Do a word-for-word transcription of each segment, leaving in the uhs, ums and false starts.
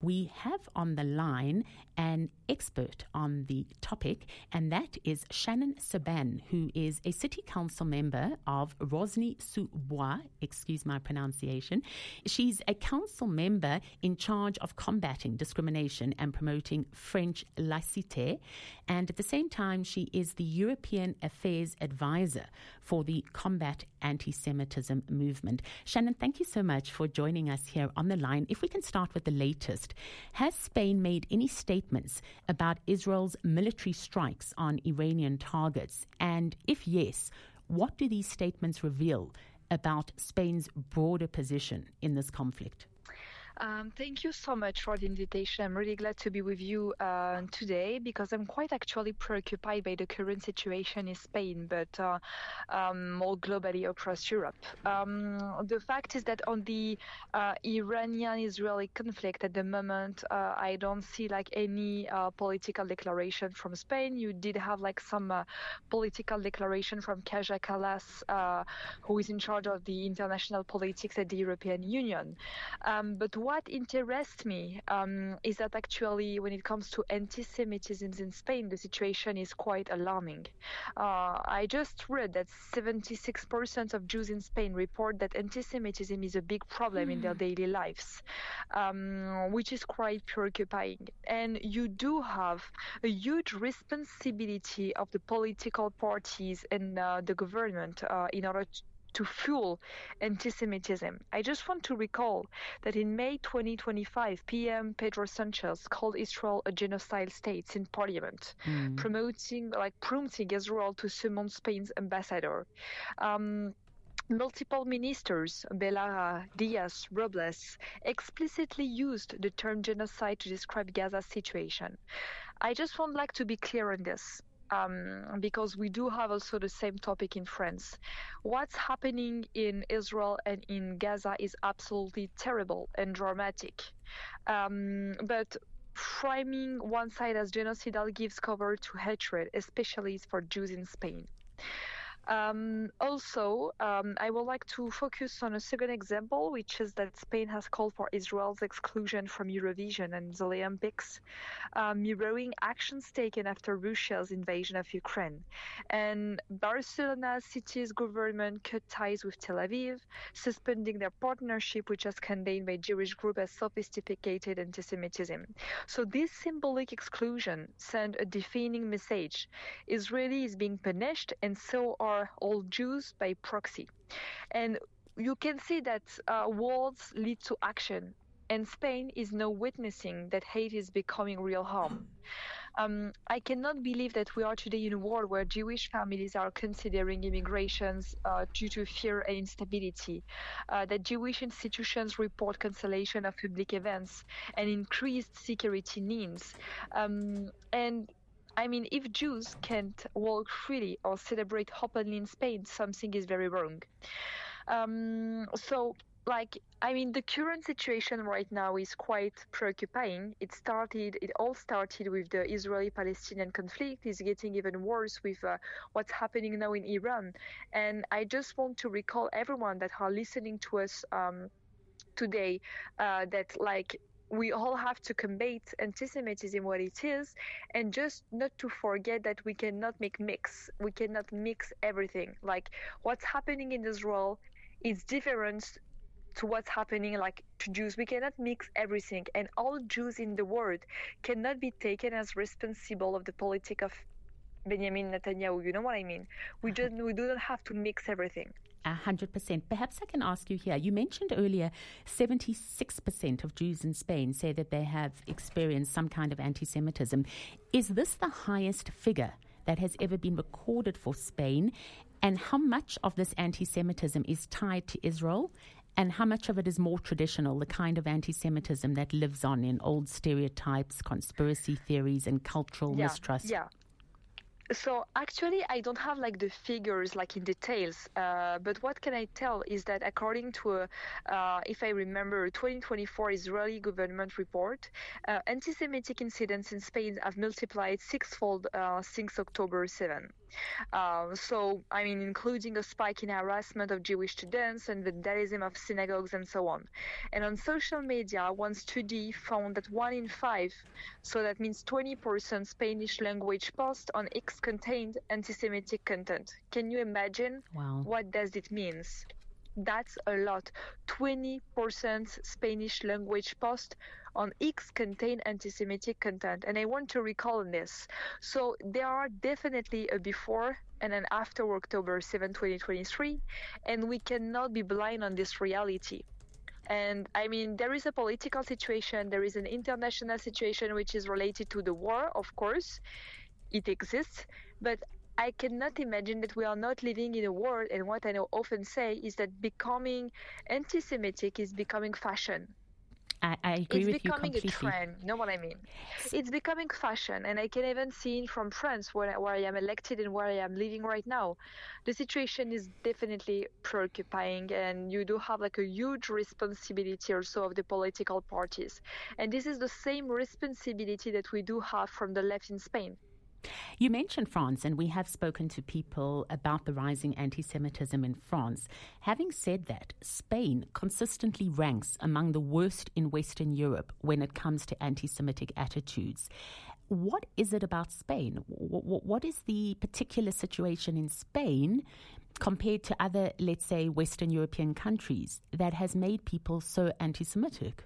we have on the line an expert on the topic, and that is Shannon Seban, who is a city council member of Rosny-sous-Bois, excuse my pronunciation. She's a council member in charge of combating discrimination and promoting French laïcité, and at the same time, she is the European Affairs Advisor for the Combat Anti-Semitism movement. Shannon, thank you so much for joining us here on the line. If we can start with the latest, has Spain made any statements about Israel's military strikes on Iranian targets? And if yes, what do these statements reveal about Spain's broader position in this conflict? Um, thank you so much for the invitation. I'm really glad to be with you uh, today because I'm quite actually preoccupied by the current situation in Spain, but uh, um, more globally across Europe. Um, the fact is that on the uh, Iranian-Israeli conflict at the moment, uh, I don't see like any uh, political declaration from Spain. You did have like some uh, political declaration from Kaja Kallas, uh, who is in charge of the international politics at the European Union. Um, but what interests me um, is that actually when it comes to anti-Semitism in Spain, the situation is quite alarming. Uh, I just read that seventy-six percent of Jews in Spain report that anti-Semitism is a big problem mm. in their daily lives, um, which is quite preoccupying. And you do have a huge responsibility of the political parties and uh, the government uh, in order to to fuel anti-Semitism. I just want to recall that in May twenty twenty-five, P M Pedro Sanchez called Israel a genocide state in parliament, mm. promoting, like prompting Israel to summon Spain's ambassador. Um, Multiple ministers, Belara, Diaz, Robles, explicitly used the term genocide to describe Gaza's situation. I just would like to be clear on this. Um, because we do have also the same topic in France. What's happening in Israel and in Gaza is absolutely terrible and dramatic. Um, but framing one side as genocidal gives cover to hatred, especially for Jews in Spain. Um, also, um, I would like to focus on a second example, which is that Spain has called for Israel's exclusion from Eurovision and the Olympics, uh, mirroring actions taken after Russia's invasion of Ukraine. And Barcelona city's government cut ties with Tel Aviv, suspending their partnership, which was condemned by Jewish group as sophisticated anti-Semitism. So this symbolic exclusion sent a defining message. Israel is being punished, and so are all Jews by proxy. And you can see that uh, words lead to action, and Spain is now witnessing that hate is becoming real harm. Um, I cannot believe that we are today in a world where Jewish families are considering immigrations uh, due to fear and instability, uh, that Jewish institutions report cancellation of public events and increased security needs. Um, and I mean, if Jews can't walk freely or celebrate openly in Spain, something is very wrong. Um, so, like, I mean, the current situation right now is quite preoccupying. It started, it all started with the Israeli-Palestinian conflict. It's getting even worse with uh, what's happening now in Iran. And I just want to recall everyone that are listening to us um, today uh, that, like, we all have to combat anti-Semitism what it is, and just not to forget that we cannot make mix. We cannot mix everything. Like what's happening in Israel is different to what's happening like to Jews. We cannot mix everything, and all Jews in the world cannot be taken as responsible of the politic of Benjamin Netanyahu. You know what I mean? We just we do not have to mix everything. A hundred percent. Perhaps I can ask you here. You mentioned earlier seventy-six percent of Jews in Spain say that they have experienced some kind of anti-Semitism. Is this the highest figure that has ever been recorded for Spain? And how much of this anti-Semitism is tied to Israel? And how much of it is more traditional, the kind of anti-Semitism that lives on in old stereotypes, conspiracy theories, and cultural yeah, mistrust? Yeah. So actually, I don't have like the figures like in details, uh, but what can I tell is that according to a, uh, if I remember, a twenty twenty-four Israeli government report, uh, anti-Semitic incidents in Spain have multiplied sixfold uh, since October seventh. Uh, so, I mean, including a spike in harassment of Jewish students and vandalism of synagogues and so on. And on social media, one study found that one in five, so that means twenty percent Spanish language posts on X contained anti-Semitic content. Can you imagine? Wow. What does it mean? That's a lot. twenty percent Spanish language posts on X contain anti-Semitic content. And I want to recall this. So there are definitely a before and an after October seventh, twenty twenty-three, and we cannot be blind on this reality. And I mean, there is a political situation, there is an international situation which is related to the war, of course. It exists, but I cannot imagine that we are not living in a world, and what I often say is that becoming anti-Semitic is becoming fashion. I, I agree it's with you becoming completely. a trend, you know what I mean? It's becoming fashion, and I can even see it from France, where, where I am elected and where I am living right now. The situation is definitely preoccupying, and you do have like a huge responsibility also of the political parties. And this is the same responsibility that we do have from the left in Spain. You mentioned France, and we have spoken to people about the rising anti-Semitism in France. Having said that, Spain consistently ranks among the worst in Western Europe when it comes to anti-Semitic attitudes. What is it about Spain? What is the particular situation in Spain compared to other, let's say, Western European countries that has made people so anti-Semitic?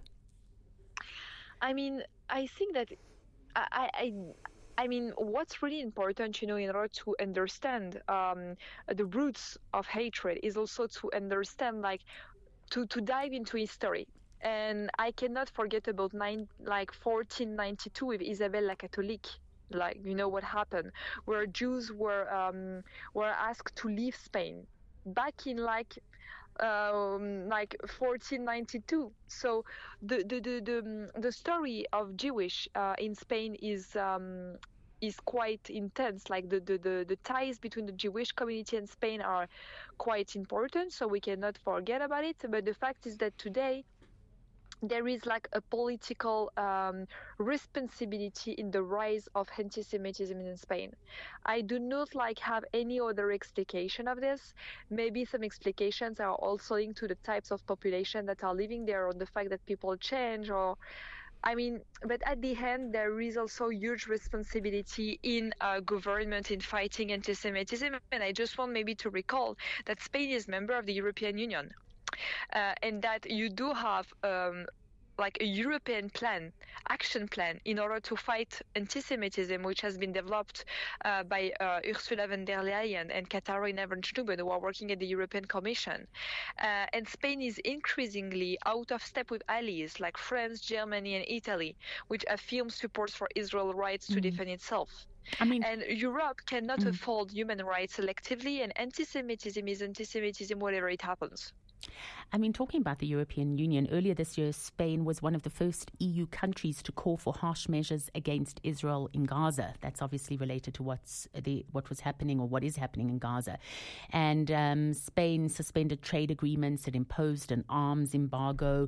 I mean, I think that I... I I mean, what's really important, you know, in order to understand um, the roots of hatred is also to understand, like, to, to dive into history. And I cannot forget about nine, like fourteen ninety-two with Isabelle la Catholique. Like, you know what happened, where Jews were um, were asked to leave Spain back in like um, like fourteen ninety-two. So the the the the, the story of Jewish uh, in Spain is um, is quite intense. Like the, the the the ties between the Jewish community and Spain are quite important. So we cannot forget about it. But the fact is that today there is like a political um, responsibility in the rise of anti-Semitism in Spain. I do not like have any other explication of this. Maybe some explications are also linked to the types of population that are living there, or the fact that people change, or I mean, but at the end, there is also huge responsibility in uh, government in fighting anti-Semitism. And I just want maybe to recall that Spain is a member of the European Union. Uh, and that you do have um, like a European plan, action plan, in order to fight anti-Semitism, which has been developed uh, by uh, Ursula von der Leyen and Katharina von Schnuben, who are working at the European Commission. Uh, and Spain is increasingly out of step with allies like France, Germany, and Italy, which affirm support for Israel's rights to mm. defend itself. I mean, and Europe cannot mm. uphold human rights selectively, and anti-Semitism is anti-Semitism whatever it happens. I mean, talking about the European Union, earlier this year, Spain was one of the first E U countries to call for harsh measures against Israel in Gaza. That's obviously related to what's the what was happening or what is happening in Gaza. And um, Spain suspended trade agreements. It imposed an arms embargo.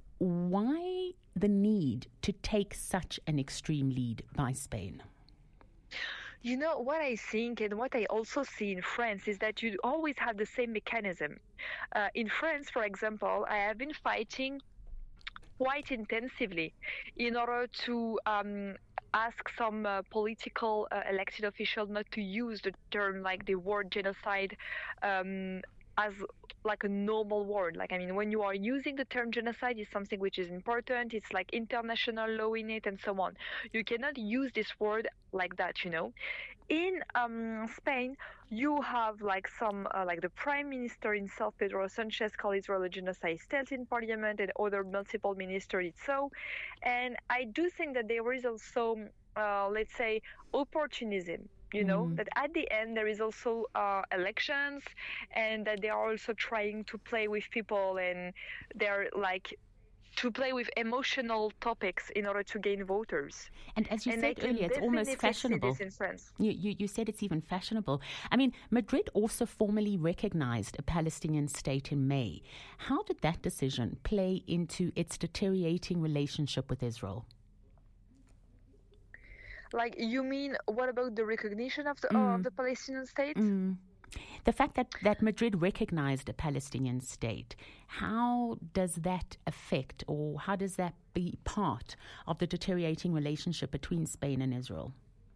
Why the need to take such an extreme lead by Spain? You know, what I think and what I also see in France is that you always have the same mechanism. Uh, in France, for example, I have been fighting quite intensively in order to um, ask some uh, political uh, elected officials not to use the term like the word genocide um, as like a normal word. Like, I mean, when you are using the term genocide, is something which is important. It's like international law in it and so on. You cannot use this word like that, you know. In um, Spain, you have like some, uh, like the prime minister himself, Pedro Sanchez, called Israel a genocide state in parliament, and other multiple ministers did so. And I do think that there is also, uh, let's say, opportunism. You know, mm. that at the end there is also uh, elections, and that they are also trying to play with people, and they're like to play with emotional topics in order to gain voters. And as you and said earlier, it's almost fashionable. In France. You, you, you said it's even fashionable. I mean, Madrid also formally recognized a Palestinian state in May. How did that decision play into its deteriorating relationship with Israel? Like, you mean, what about the recognition of the, Mm. uh, of the Palestinian state? Mm. The fact that, that Madrid recognized a Palestinian state, how does that affect, or how does that be part of the deteriorating relationship between Spain and Israel?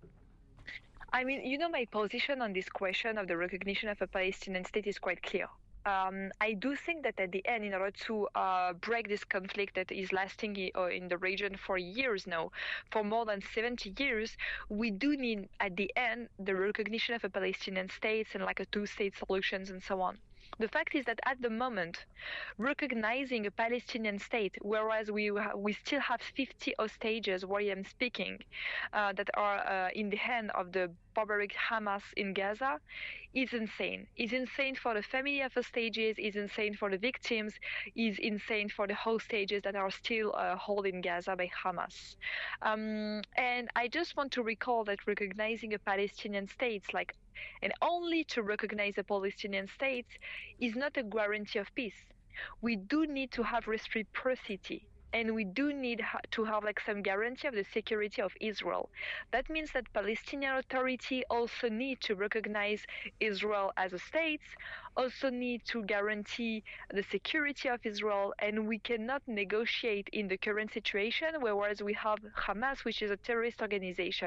I mean, you know, my position on this question of the recognition of a Palestinian state is quite clear. Um, I do think that at the end, in order to uh, break this conflict that is lasting in the region for years now, for more than seventy years, we do need at the end the recognition of a Palestinian state and like a two-state solutions and so on. The fact is that at the moment, recognizing a Palestinian state, whereas we we still have fifty hostages where I am speaking, uh, that are uh, in the hand of the barbaric Hamas in Gaza, is insane. Is insane for the family of hostages, is insane for the victims, is insane for the hostages that are still uh, held in Gaza by Hamas. Um, and I just want to recall that recognizing a Palestinian state, like, and only to recognize a Palestinian state, is not a guarantee of peace. We do need to have reciprocity, and we do need ha- to have like some guarantee of the security of Israel. That means that Palestinian Authority also need to recognize Israel as a state, also need to guarantee the security of Israel, and we cannot negotiate in the current situation, whereas we have Hamas, which is a terrorist organization.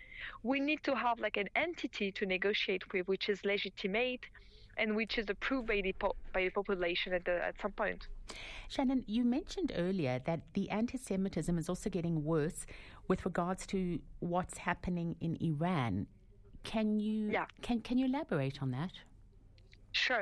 We need to have like an entity to negotiate with, which is legitimate and which is approved by the po- by the population at, the, at some point. Shannon, you mentioned earlier that the anti-Semitism is also getting worse with regards to what's happening in Iran. Can you yeah. can can you elaborate on that? Sure.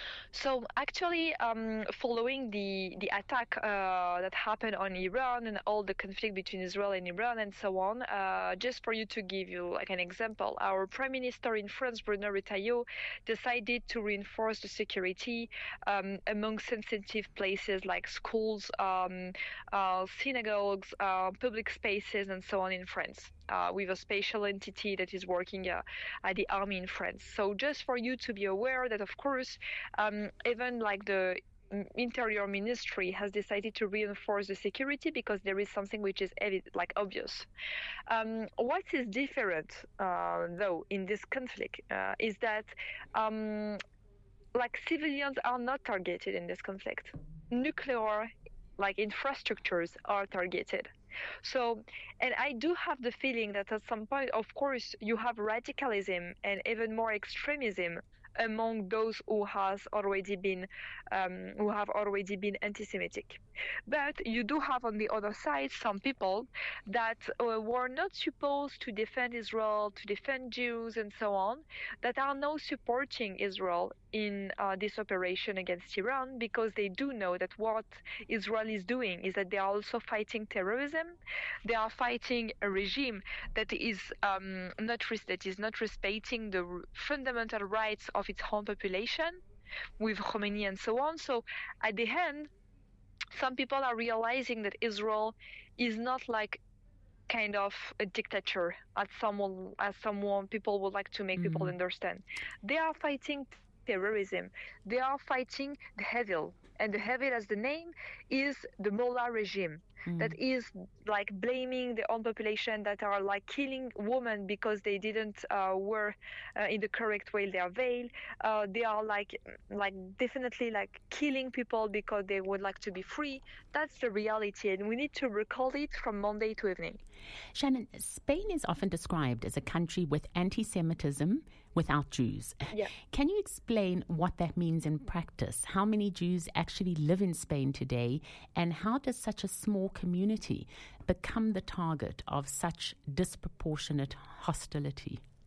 So actually, um, following the the attack uh, that happened on Iran and all the conflict between Israel and Iran and so on, uh, just for you to give you like an example, our Prime Minister in France, Bruno Retailleau, decided to reinforce the security um, among sensitive places like schools, um, uh, synagogues, uh, public spaces, and so on in France. Uh, with a special entity that is working uh, at the army in France. So just for you to be aware that, of course, um, even like the Interior Ministry has decided to reinforce the security because there is something which is evi- like obvious. Um, what is different, uh, though, in this conflict uh, is that um, like civilians are not targeted in this conflict. Nuclear, like infrastructures, are targeted. So, and I do have the feeling that at some point, of course, you have radicalism and even more extremism among those who has already been um, who have already been anti-Semitic. But you do have on the other side some people that uh, were not supposed to defend Israel, to defend Jews and so on, that are now supporting Israel in uh, this operation against Iran because they do know that what Israel is doing is that they are also fighting terrorism. They are fighting a regime that is um, not res- that is not respecting the r- fundamental rights of its own population, with Khomeini and so on. So at the end, some people are realizing that Israel is not like kind of a dictator, as someone as someone people would like to make mm-hmm. people understand. They are fighting terrorism. They are fighting the Hevil. And the Hevil, as the name, is the Mullah regime mm. that is like blaming the own population, that are like killing women because they didn't uh, wear uh, in the correct way their veil. Uh, they are like like definitely like killing people because they would like to be free. That's the reality, and we need to recall it from Monday to evening. Shannon, Spain is often described as a country with anti-Semitism without Jews. Yeah. Can you explain what that means in practice? How many Jews actually live in Spain today, and how does such a small community become the target of such disproportionate hostility?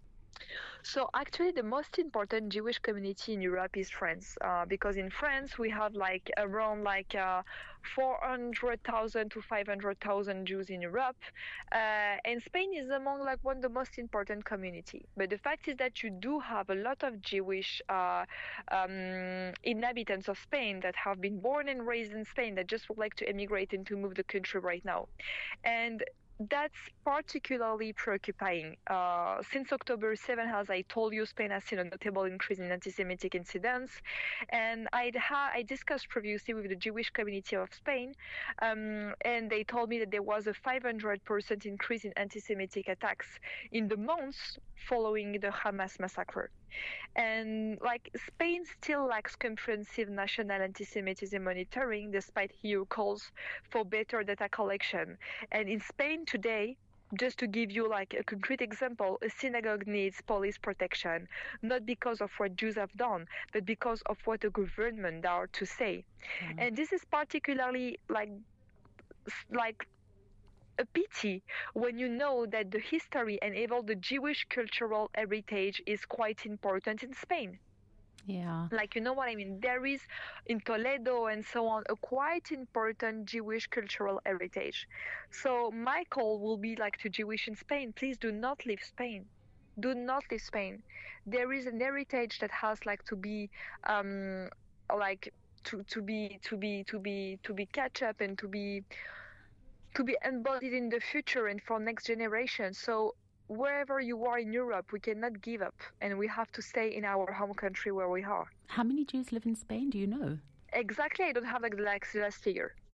So actually, the most important Jewish community in Europe is France, uh, because in France we have like around like uh, four hundred thousand to five hundred thousand Jews in Europe, uh, and Spain is among like one of the most important community. But the fact is that you do have a lot of Jewish uh, um, inhabitants of Spain that have been born and raised in Spain that just would like to emigrate and to move the country right now, and that's particularly preoccupying. Uh, since October seventh, as I told you, Spain has seen a notable increase in anti-Semitic incidents, and I'd ha- I discussed previously with the Jewish community of Spain, um, and they told me that there was a five hundred percent increase in anti-Semitic attacks in the months following the Hamas massacre. And like Spain still lacks comprehensive national anti-Semitism monitoring despite E U calls for better data collection. And in Spain today, just to give you like a concrete example, a synagogue needs police protection, not because of what Jews have done, but because of what the government are to say. Mm. And this is particularly like like a pity when you know that the history and even the Jewish cultural heritage is quite important in Spain. Yeah. Like, you know what I mean? There is in Toledo and so on a quite important Jewish cultural heritage. So my call will be like to Jewish in Spain, please do not leave Spain. Do not leave Spain. There is an heritage that has like to be um like to, to be to be to be to be catch up and to be to be embodied in the future and for next generation. So wherever you are in Europe, we cannot give up, and we have to stay in our home country where we are. How many Jews live in Spain? Do you know? Exactly, I don't have like the last figure.